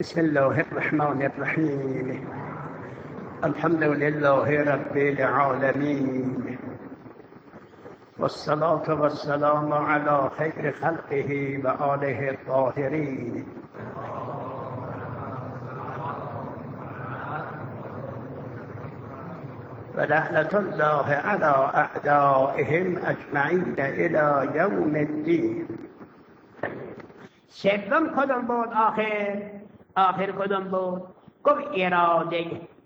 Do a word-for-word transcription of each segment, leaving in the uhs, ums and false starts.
بسم الله الرحمن الرحیم. الحمد لله رب العالمین والصلاة والسلام علی خیر خلقه و آله الطاهرین. و لعنة الله علی اعدائهم اجمعین الی یوم الدین. سوم کدوم بود آخر؟ آخر کدوم بود؟ گفت اراده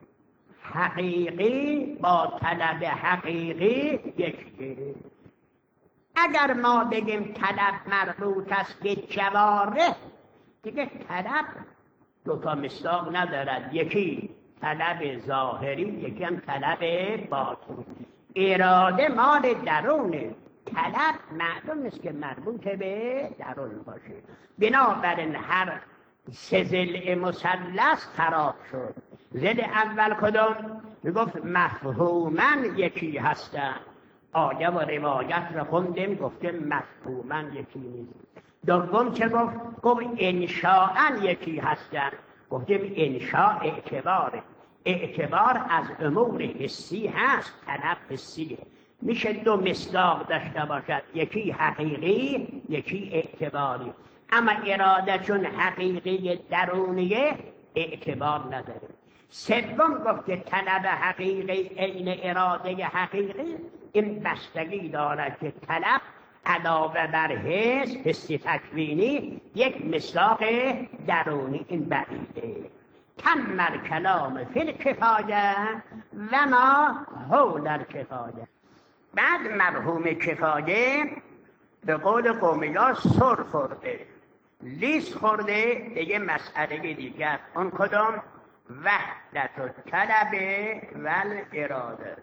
حقیقی با طلب حقیقی یکیه. اگر ما بگیم طلب مربوط است به جواره، دیگه طلب دوتا مصداق ندارد، یکی طلب ظاهری، یکی هم طلب باطنی. اراده مال درونه، طلب معلوم است که مربوط به درون باشه. بنابراین هر سه ضلع مثلث خراب شد. ضلع اول کدوم؟ میگفت مفهوماً یکی هستن. آیه و روایت رو خوندیم گفته مفهوماً یکی نیست. دوم چه گفت؟ گفت انشاءاً یکی هستن. گفتیم انشاء اعتباره. اعتبار از امور حسی هست، طلب حسیه. میشه دو مصداق داشته باشد، یکی حقیقی یکی اعتباری. اما اراده چون حقیقی درونیه اعتبار نداره. سوم گفت که طلب حقیقی عین اراده حقیقی، این بستگی دارد که طلب علاوه بر حس، حس تکوینی، یک مصداق درونی این بعیده. تم الکلام فی الکفایه و ما حول الکفایه. بعد مرحوم کفایه به قول قومی‌ها سر خورده، لیس خورده، دیگه مسئله دیگر. اون کدام؟ وحدت الطلب و الاراده.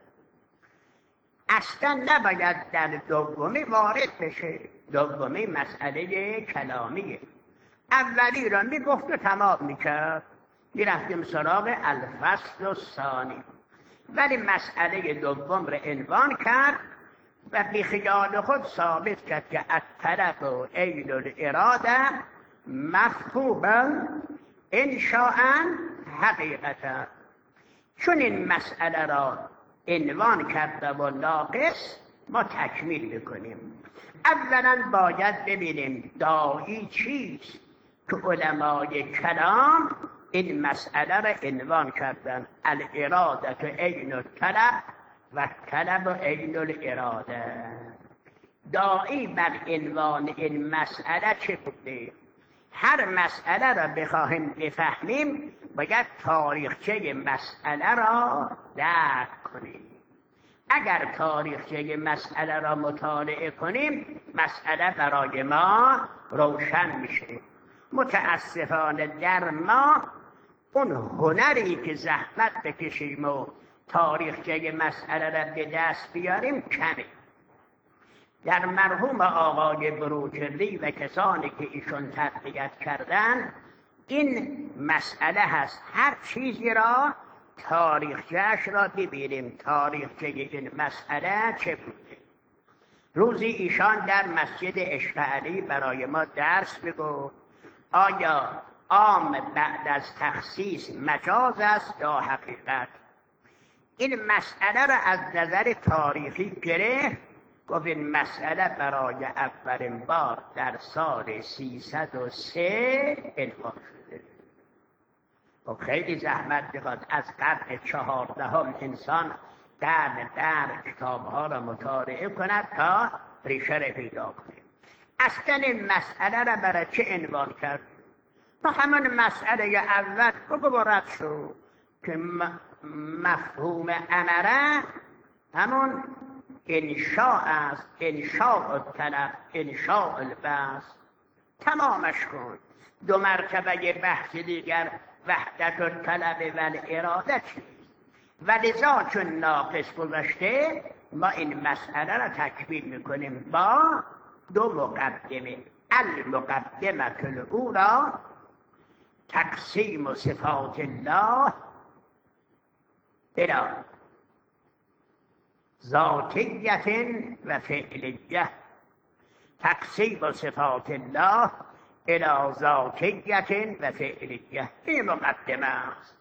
اصلا نباید در دومی وارد بشه. دومی مسئله کلامیه. اولی را میگفت و تمام میکرد، میرفتیم سراغ الفصل الثانی. ولی مسئله دوم را عنوان کرد و بی خیال خود ثابت کرد که الطلب و عین الاراده مفهوما انشاءً حقیقتا. چون این مسئله را عنوان کرده و ناقص، ما تکمیل بکنیم. اولا باید ببینیم داعی چیست که علمای کلام این مسئله را عنوان کردن. الاراده عین الطلب و طلب عین الاراده. داعی بر عنوان این مسئله چه بوده؟ هر مسئله را بخواهیم بفهمیم باید تاریخچه مسئله را درک کنیم. اگر تاریخچه مسئله را مطالعه کنیم مسئله برای ما روشن میشه. متاسفانه در ما اون هنری که زحمت بکشیم و تاریخچه مسئله را به دست بیاریم کمه. در مرحوم آقای بروجردی و کسانی که ایشون تحقیقات کردن این مسئله هست. هر چیزی را تاریخچه‌اش را ببینیم، تاریخچه این مسئله چه بوده. روزی ایشان در مسجد عشق علی برای ما درس بگو آیا عام بعد از تخصیص مجاز است یا حقیقت. این مسئله را از نظر تاریخی گرفت. گفت این مسئله برای اولین بار در سال سیصد و سه عنوان شده. و خیلی زحمت بخواد از قرن چهاردهم انسان در در کتابها را مطالعه کند تا ریشه را پیدا کنه. اصلا این مسئله را برای چه عنوان کرد؟ تا همون مسئله اول بگو رد شد که مفهوم امره همون انشاء است، انشاء الطلب، انشاء البعث. تمامش کن. دو مرتبه بحث دیگر وحدت الطلب و الاراده چیست. ولذا چون ناقص گذاشته ما این مسئله را تکمیل میکنیم با دو مقدمه. المقدمه الاولی تقسیم صفات الله الى ذاتیت و فعلیه. تقسیم صفات الله الی ذاتیت و فعلیه. این مقدمه است.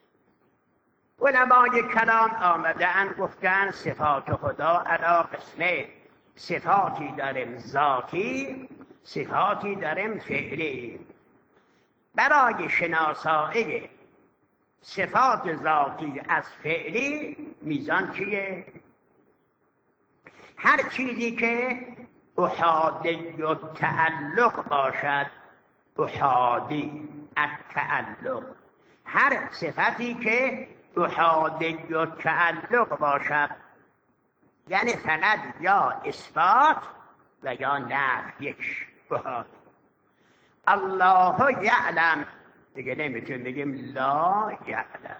علمای کلام آمدن گفتن صفات خدا علی قسمه، صفاتی داریم ذاتی، صفاتی داریم فعلی. برای شناسایی صفات ذاتی از فعلی میزان چیه؟ هر چیزی که احادی و تعلق باشد، احادی التعلق، هر صفتی که احادی و تعلق باشد، یعنی فقط یا اثبات و یا نفی. یک احاد. الله یعلم، دیگه نمیتونیم بگیم لا یعلم.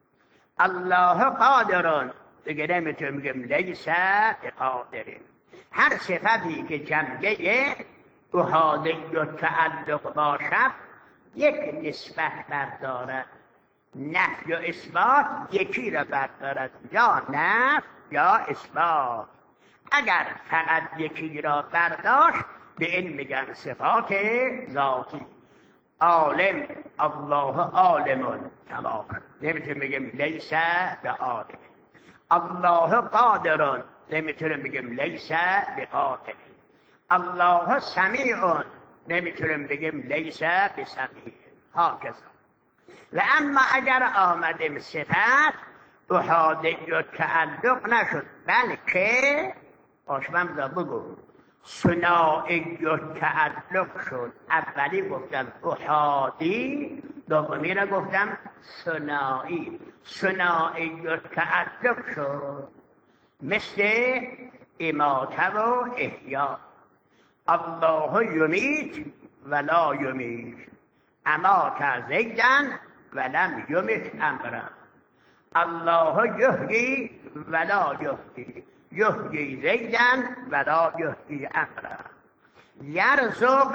الله قادرون، دیگه نمیتونیم بگیم لیس بقادرین. هر صفتی که جنبه احادی و تعلق باشد یک نسبت بردارد، نفی و اثبات یکی را بردارد، یا نفی یا اثبات. اگر فقط یکی را برداشت به این میگن صفات ذاتی. عالم، الله عالمون، تمام. نمیتونیم بگیم لیس بعالم. الله قادرون، نمیتونیم بگیم لیس بقادر. الله سمیعون، نمیتونیم بگیم لیس بسمیع. هاکذا. و اما اگر آمدیم صفت احادی و تعلق نشد، بلکه آشمم را بگو ثنایی و تعلق شد. اولی گفتم احادی، دومی را گفتم ثنایی. ثنایی و تعلق شد مثل اماته و احیا. الله یمیت ولا یمیت، امات زیدن ولم یمت امرا. الله یحیی ولا یحیی، یحیی زیدن ولا یحیی امرا. یرزق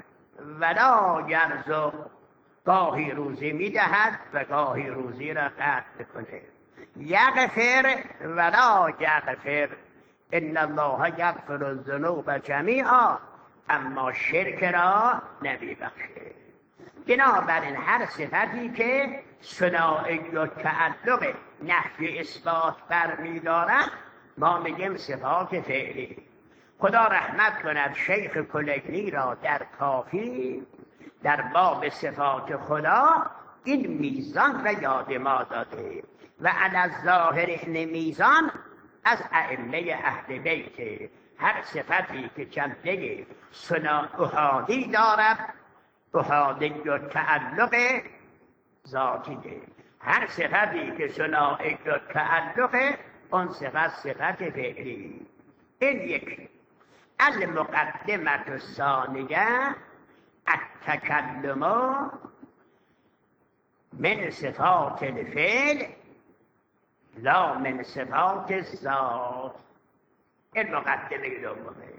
ولا یرزق، گاهی روزی میدهد و گاهی روزی را قطع کنه. یغفر ولا یغفر، ان الله یغفر الذنوب جمیعا، اما شرک را نمیبخشه. بنابراین هر صفتی که ثنایی و تعلق نفی اثبات برمی‌دارد ما میگیم صفات فعلی. خدا رحمت کند شیخ کلینی را در کافی در باب صفات خدا این میزان را یاد ما داده و علی الظاهر این میزان از ائمه اهل بیت. هر صفتی که جنبه احادی دارد احادی و تعلق ذاتی، هر صفتی که ثنایی و تعلق اون صفت صفت فعلی. این یک. المقدمه الثانیه التکلم من صفات الفعل لا من صفات الذات. این مقدمه دومه.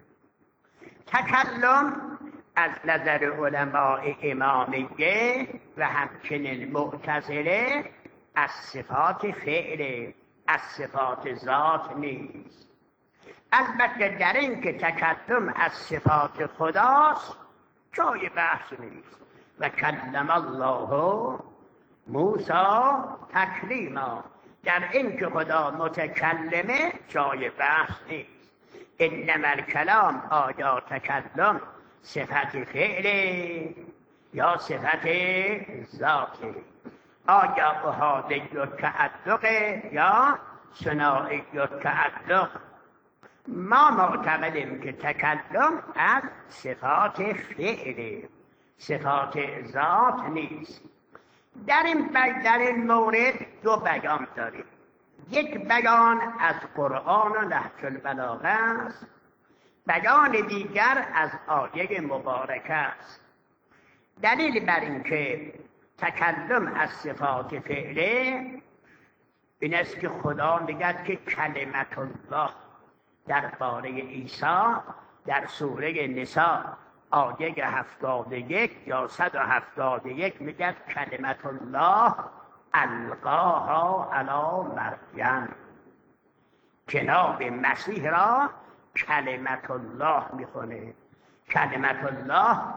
تکلم از نظر علماء امامیه و همچنین معتزله از صفات فعل، از صفات ذات نیست. البته در این که تکلم از صفات خداست جای بحث نیست. و کلم الله موسی تکلیما، در این که خدا متکلمه جای بحث نیست. انما الکلام، آیا تکلم صفت فعل یا صفت ذات؟ آیا احادی و تعلق یا ثنایی و تعلق؟ ما معتقدیم که تکلم از صفات فعل، صفات ذات نیست. در این در این مورد دو بیان داریم. یک بیان از قرآن و نهج البلاغه است، بیان دیگر از آیه مبارکه است. دلیل بر این که تکلم از صفات فعله این است که خدا میگه که کلمت الله درباره عیسی در سوره نساء آیه هفتاد و یک یا صد و هفتاد و یک میگه کلمت الله القاها علی مریم، جناب مسیح را کلمت الله میخونه. کلمت الله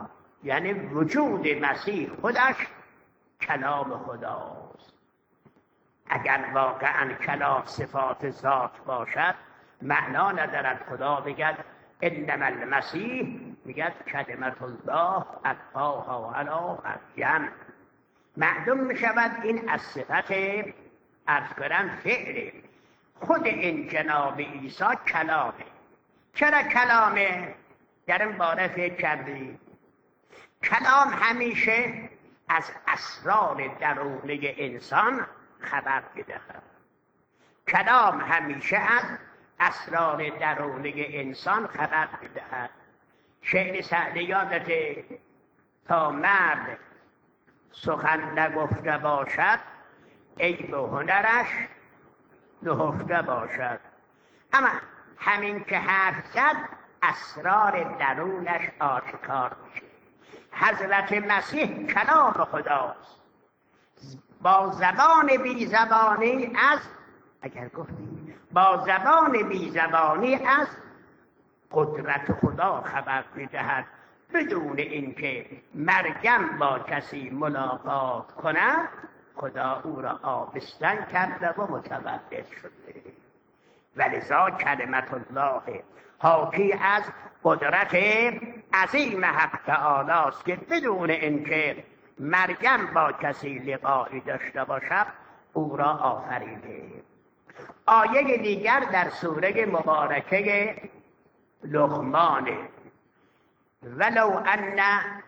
یعنی وجود مسیح خودش کلام خداست. اگر واقعا کلام صفات ذات باشد معنا ندارد خدا بگد انما المسیح، میگد کلمت الله القاها علی مریم. معلوم میشود این از صفت عرض کنم فعله. خود این جناب عیسی کلامه. چرا کلامه؟ در این باره فکر کردی؟ کلام همیشه از اسرار درونی انسان خبر میدهد. کلام همیشه از اسرار درونی انسان خبر میدهد. شعر سعدی یادته تا مرد سخن نگفته باشد عیب و هنرش نهفته باشد. اما همین که حرف زد اسرار درونش آشکار میشه. حضرت مسیح کلام خداست، با زبان بی زبانی از اگر گفتیم با زبان بی زبانی از قدرت خدا خبر میدهد، بدون اینکه مریم با کسی ملاقات کند خدا او را آبستن کرده و متولد شده. ولذا کلمت الله حاکی از قدرت عظیم حق تعالی است که بدون اینکه مریم با کسی لقایی داشته باشد او را آفریده. آیه دیگر در سوره مبارکه لقمان، ولو ان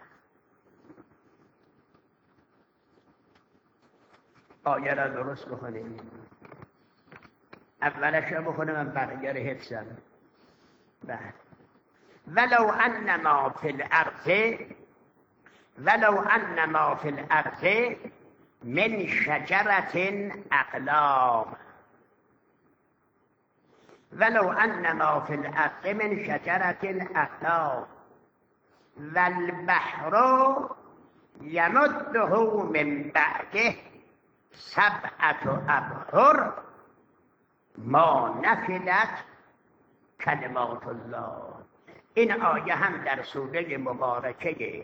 آیه را درست بخونیم، اولش را بخونیم من بقیه را حفظم. ولو ان ما فی الارض ولو ان ما فی الارض من شجرة اقلام ولو ان ما فی الارض من شجرة اقلام والبحر یمده من بعده سبعة ابحر ما نفدت کلمات الله. این آیه هم در سوره مبارکه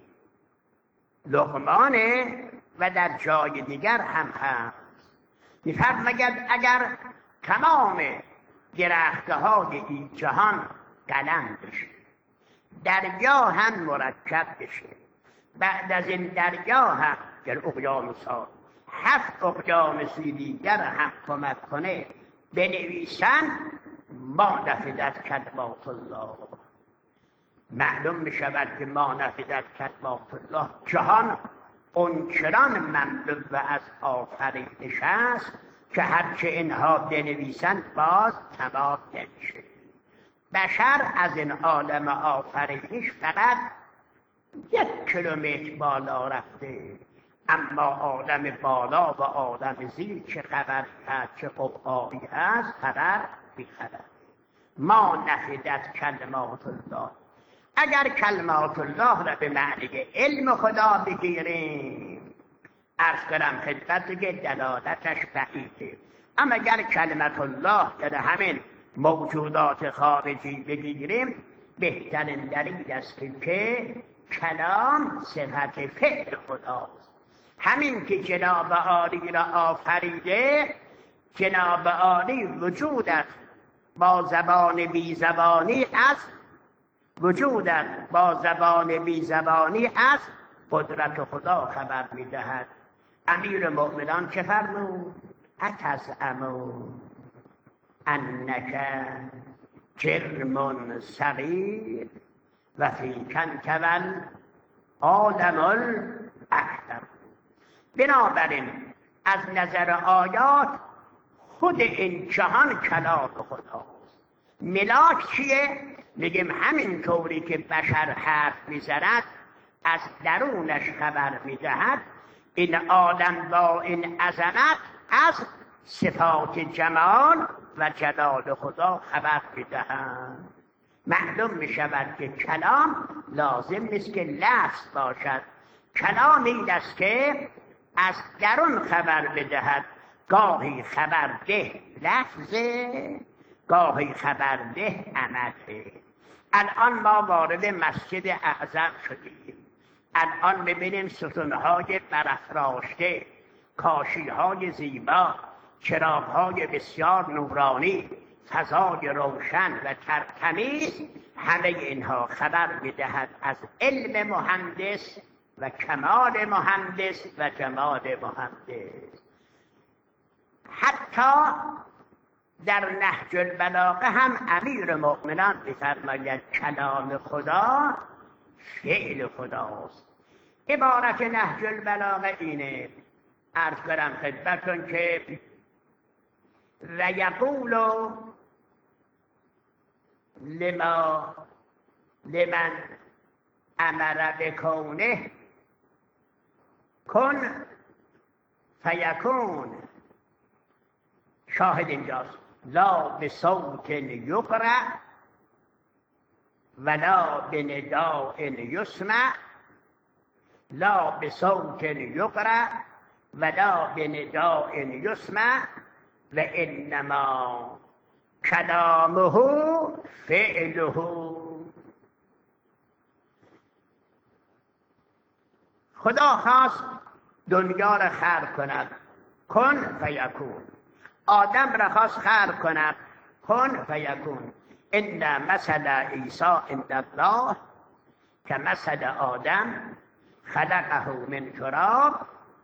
لقمانه و در جای دیگر هم هست. می‌فرماید اگر تمام درخت‌های این جهان قلم بشه، دریا هم مرکب بشه، بعد از این دریا هم در اقیانوس‌ها هفت اقیانوسی دیگر هم کمک کنه بنویسن ما نفدت کلمات الله. معلوم می شود که ما نفدت کلمات الله جهان اونچنان مملو از آفرینش است که هرچه اینها بنویسند باز تمام نمیشه. بشر از این عالم آفرینش فقط یک کیلومتر بالا رفته، اما عالم بالا و عالم زیر چه خبر هست چه قبعایی هست خبر بیخبر. ما نفدت کلمات الله. اگر کلمات الله را به معنی علم خدا بگیریم عرض کنم خدمت که دلالتش بعیده، اما اگر کلمت الله در همین موجودات خارجی بگیریم بهترین دلیل است که کلام صفت فعل خداست. همین که جناب عالی را آفریده، جناب عالی وجودت با زبان بی زبانی است، وجودت با زبان بی زبانی است قدرت خدا خبر میدهد. امیر المؤمنان چه فرمود؟ اتزعمون انک جرم صغیر و فی کنکول عالم الاکبر. بنابراین از نظر آیات خود این جهان کلام خداست. ملاک چیه؟ میگیم همین طوری که بشر حرف میزند از درونش خبر میدهد، این عالم با این عظمت از صفات جمال و جلال خدا خبر میدهد. معلوم میشود که کلام لازم نیست که لفظ باشد. کلام این است که از درون خبر بدهد. گاهی خبر ده لفظه، گاهی خبر ده عمله. الان ما وارد مسجد اعظم شدیم. الان ببینیم ستونهای برافراشته، کاشیهای زیبا، چراغهای بسیار نورانی، فضای روشن و ترتمیز، همه اینها خبر می‌دهد از علم مهندس و کمال مهندس و جمال مهندس. حتی در نهج البلاغه هم امیر مؤمنان می‌فرماید کلام خدا فعل خداست. عبارت نهج البلاغه اینه، عرض کنم خدمتتون که و یقول لما لمن امر بکونه کن فیکون. شاهد اینجاست، لا به صوت یقرأ ولا به نداء یسمع، لا به صوت یقرأ ولا به نداء یسمع و انما کلامه فعله. خدا خواست دنیا را خلق کند، کن فیکون. آدم را خواست خلق کند، کن فیکون. ان مثل عیسی عند الله کمثل آدم خلقه من تراب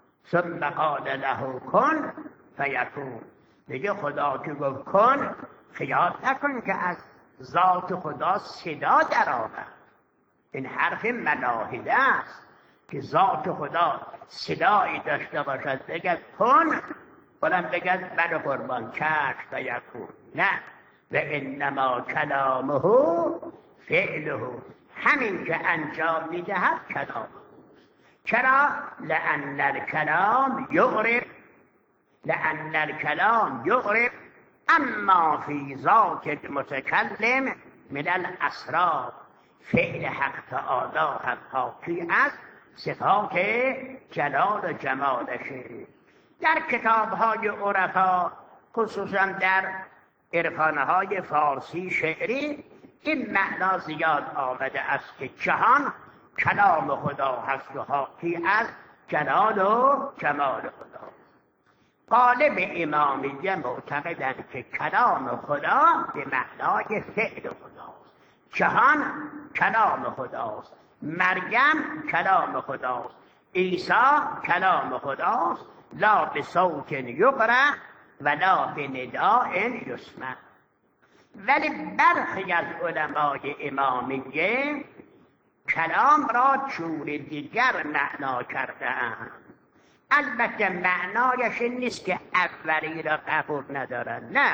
ثم قال له کن فیکون. دیگه خدا که گفت کن، خیال نکن که از ذات خدا صدا در آمد. این حرف ملاحده است که ذات خدا صدایی داشته باشد بگد کن، بلند بگد بله قربان چشم فیکون. نه، و انما کلامه فعله، همین که انجام میدهد کلام. چرا؟ لأن الکلام یغرب، لأن الکلام یغرب اما فی ذات المتکلم من الاسرار. فعل حق تعالی هم حاکی از صفات جلال و جمالشه. در کتاب‌های عرفا، خصوصا در عرفان‌های فارسی شعری، این معنا زیاد آمده است که جهان کلام خدا هست و حاکی از جلال و جمال خدا. غالب امامیه معتقدند که کلام خدا به معنای فعل خداست. جهان کلام خداست، مریم کلام خداست، عیسی کلام خداست. لا به صوت یقرأ ولا به نداء یسمع. ولی برخی از علمای امامیه کلام را جور دیگر معنا کرده اند. البته معنایش این نیست که اولی را قبول ندارن، نه،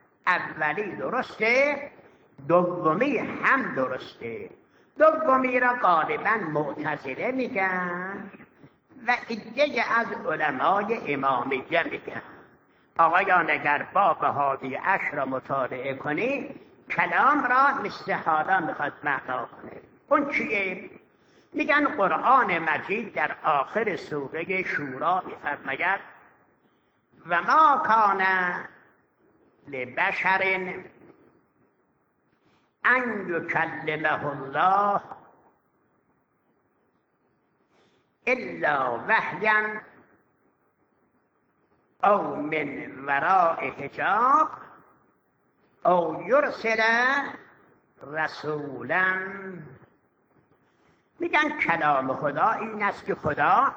اولی درسته، دومی هم درسته. دومی را غالبا معتزله میگن و عده از علمای امامیه میگن. آقایان اگر باب هادی اش را مطالعه کنی، کلام را مثل حالا میخواد معنا کنه. اون چیه؟ میگن قرآن مجید در آخر سوره شورا میفرماید و ما کان لبشر ان یکلمه الله الا وحیا او من وراء حجاب او یرسل رسولا. میگن کلام خدا این است که خدا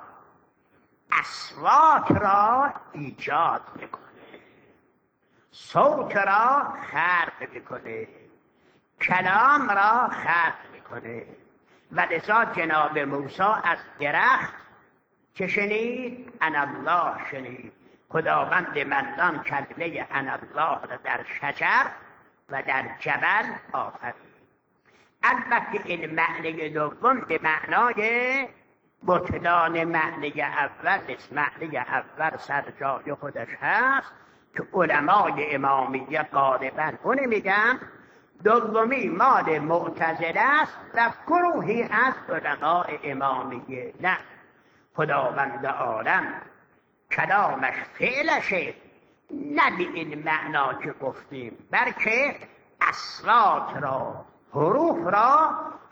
اصوات را ایجاد میکنه، صوت را خلق میکنه، کلام را خلق میکنه. و لذا جناب موسی از درخت که شنید انا الله شنید. خداوند منان کلمه انا الله را در شجر و در جبل آفرید. البته این معنی دوم به معنای بطلان معنی اول است. معنی اول سر جای خودش هست که علمای امامیه غالبا اون میگن. دومی مال معتزله است و گروهی از علمای امامیه. نه، خداوند عالم کلامش فعلشه، نه به این معنا که گفتیم، بلکه اصوات را، حروف را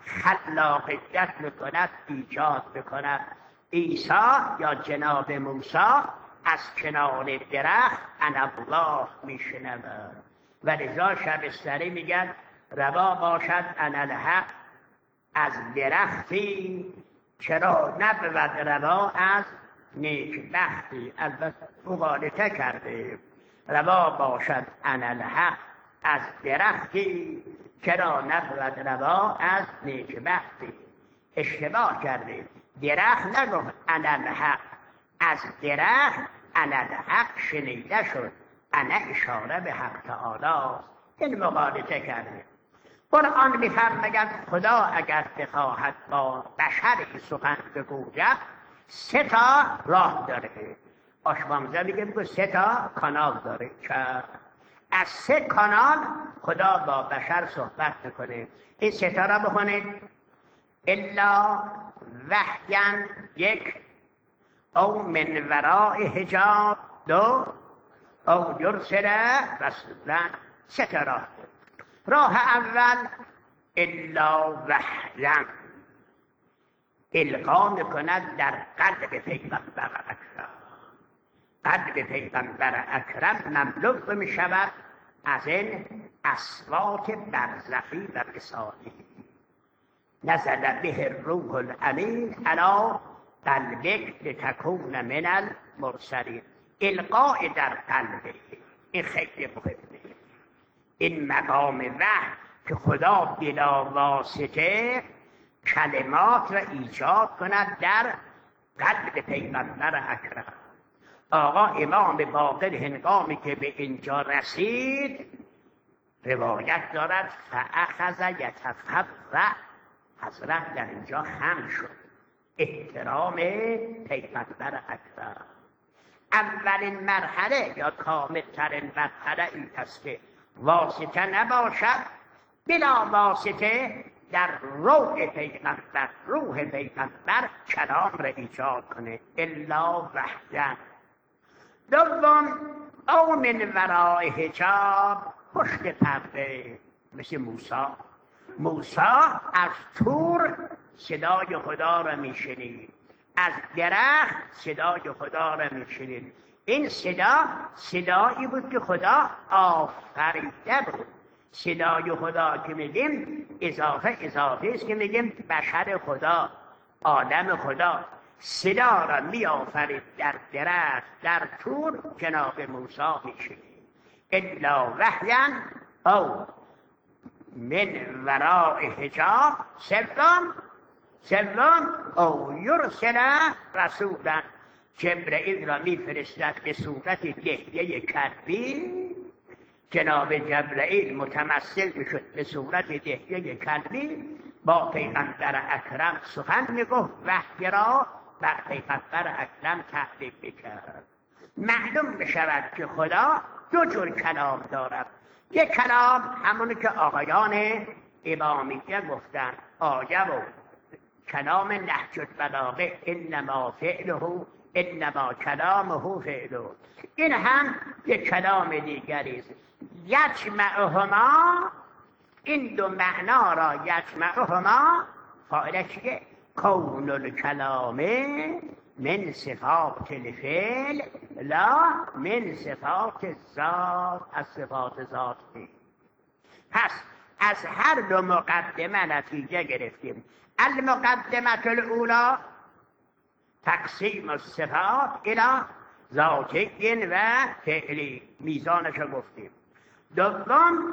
خلاقیت میکند، ایجاد میکند. عیسی یا جناب موسی از کنار درخت انالله میشنود و لذا شبستری میگن روا باشد انالحق از درختی چرا نبود روا از نیکبختی. البته مغالطه کرده، روا باشد انالحق از درختی چرا نبود روا از نیکبختی. اشتباه کرده، درخت نگفت انالحق، از درخت انالحق شنیده شد، انا اشاره به حق تعالی. این مغالطه کرده. قرآن می‌فرماید خدا اگر بخواهد با بشری سخن بگوید سه تا راه داره. آشوامزه میگه بگو سه تا کانال داره که از سه کانال خدا با بشر صحبت میکنه. این سه تا را بخونید. الا وحیا یک، او من وراء حجاب دو، او یرسل رسولا سه تا راه. راه اول الا وحیا القا میکند در قلب پیغمبر اکرم. قلب پیغمبر اکرم مملو میشود از این اصوات برزخی و وصالی. نزل به الروح الامین علی قلبک لتکون من المرسلین. القاء در قلب، این خیلی مهمه. این مقام وحی که خدا بلا واسطه کلمات را ایجاد کند در قلب پیغمبر اکرم. آقا امام باقر هنگامی که به اینجا رسید روایت دارد فاخذ یتفرع، حضرت در اینجا خم شد. احترام پیغمبر اکرم. اولین مرحله یا کاملترین مرحله این است که واسطه نباشد، بلا واسطه در روح پیغمبر روح پیغمبر کلام را ایجاد کنه. الا وحیا. دوم او من وراء حجاب، پشت پرده، مثل موسی. موسی از طور صدای خدا را میشنید، از درخت صدای خدا را میشنید. این صدا صدایی بود که خدا آفریده بود. صدای خدا که میگیم اضافه اضافه است که میگیم بشر خدا، آدم خدا صدا را می آفرید در درخت در طور جناب موسی میشنید. الا وحیا او من وراء حجاب. سوم سوم او یرسل رسولا، جبرئیل را میفرستد به صورت دهیه کلبی. جناب جبرئیل متمثل میشد به صورت دهیه کلبی، با پیغمبر اکرم سخن میگفت، وحی را بر پیغمبر اکرم تعریف میکرد. معلوم میشود که خدا دو جور کلام دارد. یک کلام همونی که آقایان امامیه گفتن، آیه و کلام نهج البلاغه انما فعله انما کلامه فعله. این هم یک کلام دیگری است. یجمعهما، این دو معنا را یجمعهما فاعل چیه؟ کون الکلام من صفات الفعل لا من صفات الذات، از صفات ذاتی. پس از هر دو مقدمه نتیجه گرفتیم. المقدمه الاولی تقسیم الصفات الى ذاتی و فعلی، میزانش رو گفتیم. دوم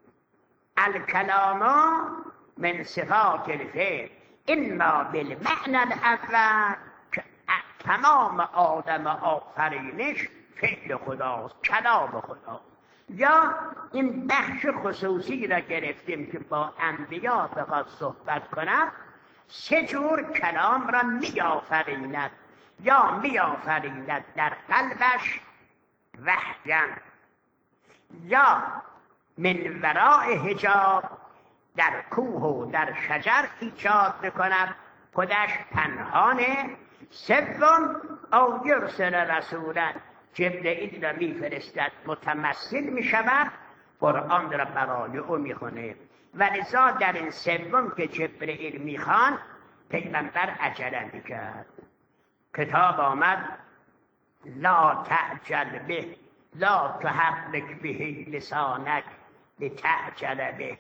الکلام من صفات الفعل اما بالمعنى الاول، که تمام آدم آفرینش فعل خداست، کلام خداست. یا این بخش خصوصی را گرفتیم که با انبیا بخواد صحبت کند، سه جور کلام را می آفریند. یا می آفریند در قلبش وحیا، یا من وراء حجاب در کوه و در شجر ایجاد میکند، خودش پنهانه. سوم او یرسل رسولا، جبرئیل را میفرستد متمثل میشود، قرآن را برای او میخونه. ولذا در این سوم که جبرئیل میخوان پیغمبر عجله میکرد. کتاب آمد لا تعجل به لا تحرک به لسانک لتعجل به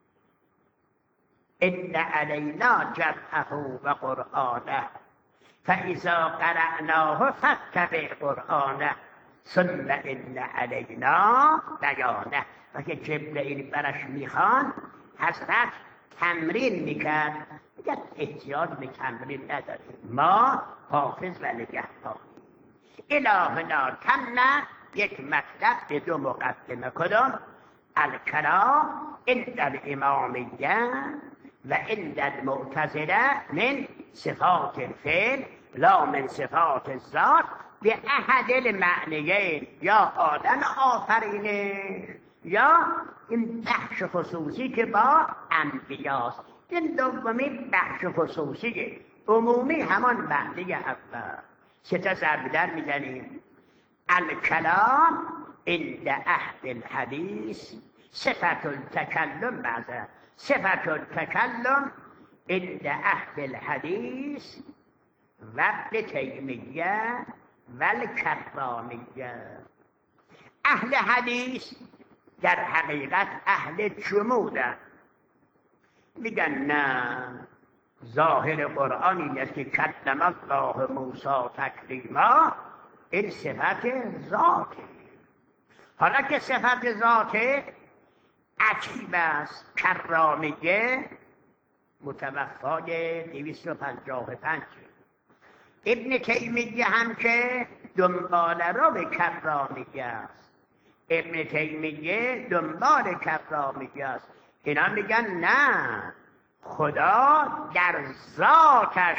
ان علینا جمعه و قرآنه فاذا قرأناه فاتبع قرآنه ثم ان علینا بیانه. و که جبرئیل برش میخوان حضرت تمرین میکرد، میگه احتیاج به تمرین نداره، ما حافظ و نگهبان. الهنا تم یک مطلب به دو مقدمه. کدام؟ الکلام عند الامامیه و عند المعتزله من صفات الفعل لا من صفات الذات به احد المعنیین، یا آدم آفرینه یا این بخش خصوصی که با انبیاست. این دومی بخش خصوصیه، عمومی همان معنی اول. سه تا ضرب در میزنیم. الکلام عند اهل الحدیث صفت التکلم بعضه صفت التکلم عند اهل الحدیث و ابن تیمیه و الکرامیه. اهل حدیث در حقیقت اهل جمودن، میگن نه ظاهر قرآن این است که کلم الله موسی تکلیما، این صفت ذاته. حالا که صفت ذاته عجیب است. کرامیه متوفای دویست و پنجاه و پنج. ابن تیمیه هم که دنبال رو به کرامیه است. ابن تیمیه دنبال کرامیه است. اینا میگن نه، خدا در ذاتش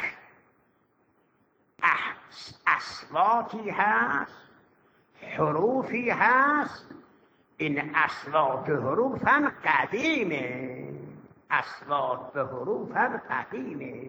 اصواتی هست، حروفی هست. این اصوات و حروف هم قدیمه، اصوات و حروف هم قدیمه.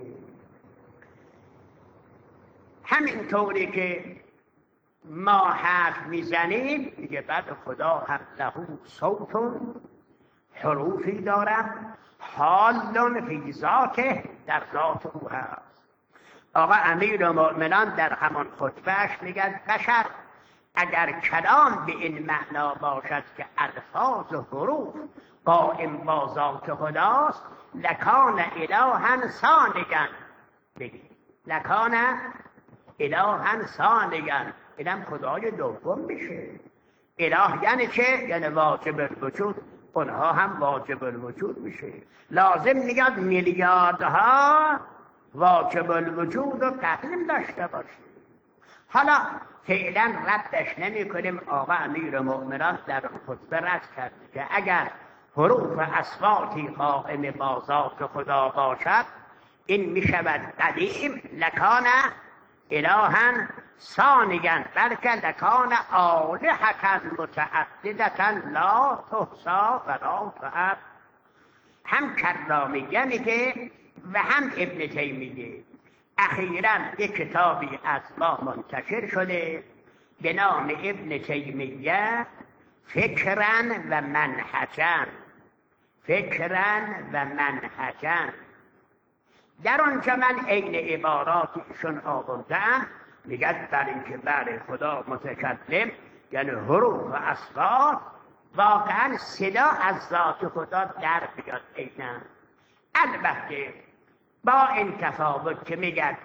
همینطوری که ما حرف میزنیم میگه بعد خدا هم له صوتون، حروفی دارم، حالون فی ذاته، در ذات او هست. آقا امیرالمؤمنان در همان خطبهش میگن بشر اگر کلام به این معنا باشد که الفاظ و حروف قائم با ذات خداست، لکان الها ثانیا. بگید لکان الها ثانیا، اینم خدای دوم میشه. اله یعنی چه؟ یعنی واجب الوجود، اونها هم واجب الوجود میشه. لازم میگد میلیاردها واجب الوجود و قدیم داشته باشه. حالا فعلا ردش نمی کنیم. آقا امیرالمؤمنان در خطبه رد کرد که اگر حروف اصواتی قائم با ذات خدا باشد این میشود قدیم، لکان الها ثانیا، بلکه لکان آلهة متعددة لا تحصی و لا تعد. هم کرامیه میگه و هم ابن تیمیه. اخیراً یک کتابی از ما منتشر شده به نام ابن تیمیه فکراً و منهجاً، فکراً و منهجاً. در آنجا من عین عباراتشون آوردم. میگه بر اینکه بر خدا متکلم یعنی حروف و اصوات واقعا صدا از ذات خدا در بیاد عینا. البته با این تفاوت که میگن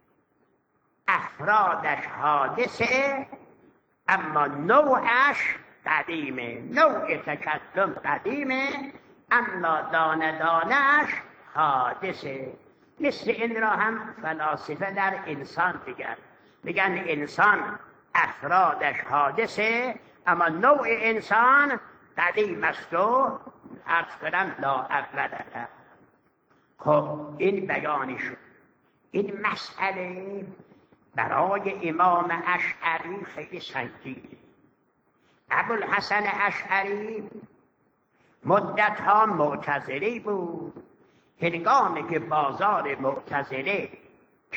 افرادش حادثه اما نوعش قدیمه، نوع تکلم قدیمه اما دانه دانهش حادثه. مثل این را هم فلاسفه در انسان میگن، میگن انسان افرادش حادثه اما نوع انسان قدیم است و عرض کنم لا اول له. خب این بیانی شد. این مسئله برای امام اشعری خیلی سنگینه. ابوالحسن اشعری مدت ها معتزلی بود. هنگامی که بازار معتزله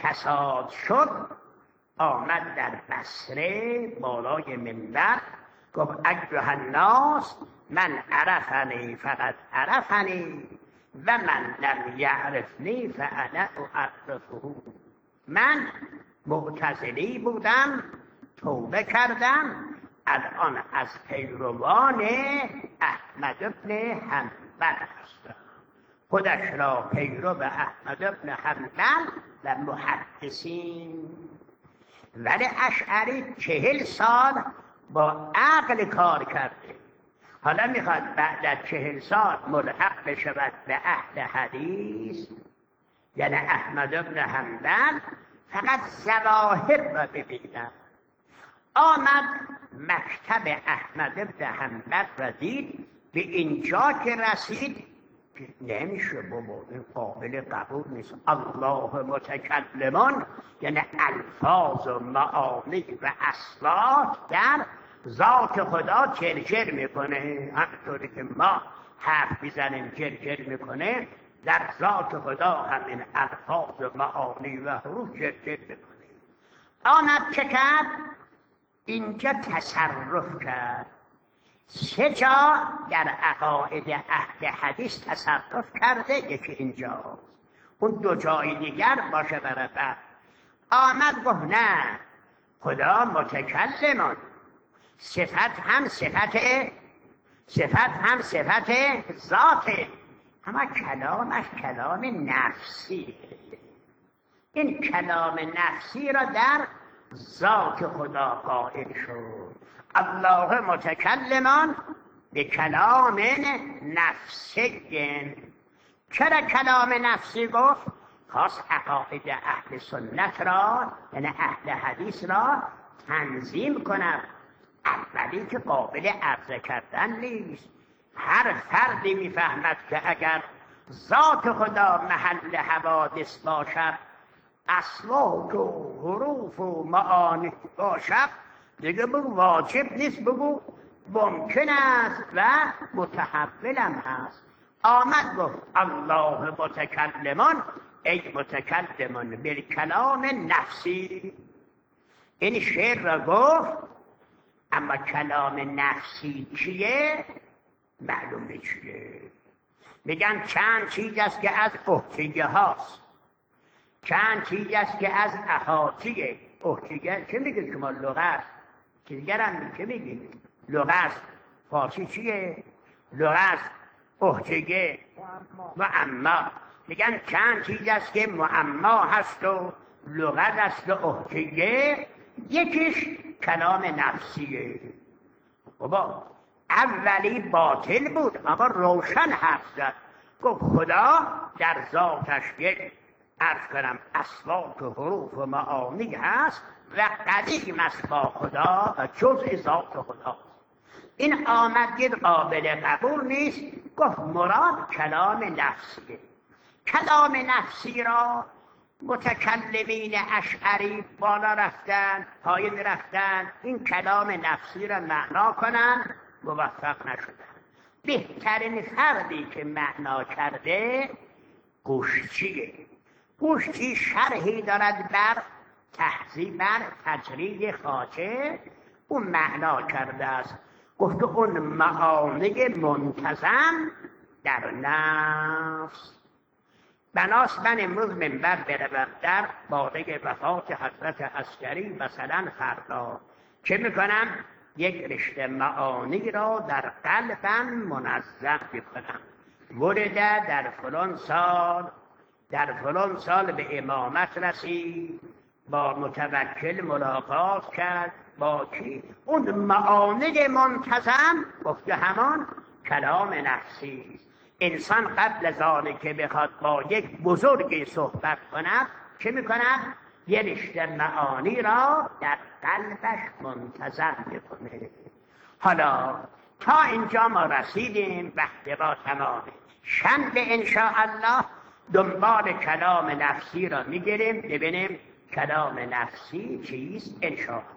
کساد شد آمد در بصره بالای منبر گفت ایها الناس من عرفنی فقط عرفنی و من لم یعرفنی فانا اعرفه. من معتزلی بودم، توبه کردم، الان از پیروان احمد بن حنبل هستم. خودش را پیرو احمد بن حنبل و محدثین. ولی اشعری چهل سال با عقل کار کرده، حالا میخواد بعد از چهل سال ملحق بشود به اهل حدیث، یعنی احمد بن حنبل فقط ظواهر را ببینم. آمد مکتب احمد بن حنبل را دید، به اینجا که رسید نمیشه بابا، این قابل قبول نیست. الله متکلمان یعنی الفاظ و معانی و اصوات در ذات خدا چرچر میکنه، همطوری که ما حرف میزنیم چرچر میکنه، در ذات خدا همین الفاظ و معانی و حروف چرچر میکنه. آمد چه کرد؟ اینجا تصرف کرد. سه جا در عقاید اهل حدیث تصرف کرده، یکی اینجا، اون دو جای دیگر باشه برای بعد. آمد گفت نه، خدا متکلمان، صفت هم صفت صفت هم صفت ذاته، اما کلامش کلام نفسی. این کلام نفسی را در ذات خدا قائل شد. الله متکلمان به کلام نفسی. چرا کلام نفسی گفت؟ خاص عقاید اهل سنت را یعنی اهل حدیث را تنظیم کنند. اولی که قابل عرضه کردن نیست. هر فردی میفهمد که اگر ذات خدا محل حوادث باشد، اصوات و حروف و معانی باشد، دیگه بگو واجب نیست، بگو ممکن است و متحولم هست. آمد گفت الله متکلمان ای متکلمان بالکلام نفسی. این شعر را گفت، اما کلام نفسی چیه؟ معلومه چیه. میگن چند چیز است که از احتیه هاست، چند چیز است که از احاطیه. احتیه چه میگه شما؟ لغت. که دیگر هم چه میگید؟ لغت فارسی چیه؟ لغت احتیه معما. میگن چند چیز است که معما هست و لغت است و احتیه. یکیش کلام نفسیه. بابا اولی باطل بود اما روشن حرف زد. گفت خدا در ذاتش یک عرض کنم اصوات و حروف و معانی هست و قدیم است با خدا و جزء ذات خدا. این آمد دید قابل قبول نیست، گفت مراد کلام نفسیه. کلام نفسی را متکلمین اشعری بالا رفتن، پایین رفتن، این کلام نفسی را معنا کنن، موفق نشدن. بهترین فردی که معنا کرده قشچیه. قشچی شرحی دارد بر تهذیب بر تجرید خواجه، اون معنا کرده است. گفت اون معانی منتظم در نفس. بناس من امروز منبر بروم در باره وفات حضرت عسکری مثلا فردا چه میکنم؟ یک رشته معانی را در قلبم منظم میکنم. ورده در فلان سال در فلان سال به امامت رسید، با متوکل ملاقات کرد، با کی؟ اون معانی منتظم گفته همان کلام نفسی. انسان قبل از آن که بخواد با یک بزرگی صحبت کند چه میکند؟ یه رشته معانی را در قلبش منتظم میکنه. حالا تا اینجا ما رسیدیم، وقت با تمامه. شنبه انشاءالله دنبال کلام نفسی را میگیریم، ببینیم کلام نفسی چیست انشاءالله.